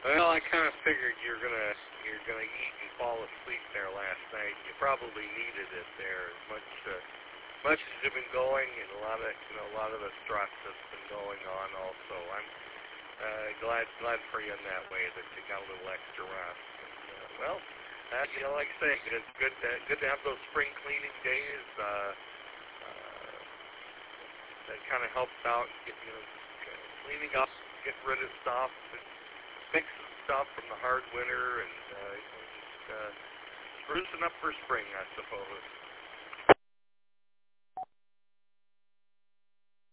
Well, I kind of figured you're gonna eat and fall asleep there last night. You probably needed it there as much as you've been going, and a lot of the stress that's been going on. Also, I'm glad for you in that way that you got a little extra rest. And, like I say, it's good to have those spring cleaning days. That kind of helps out, cleaning up, getting rid of stuff, and fixing stuff from the hard winter, and sprucing up for spring, I suppose.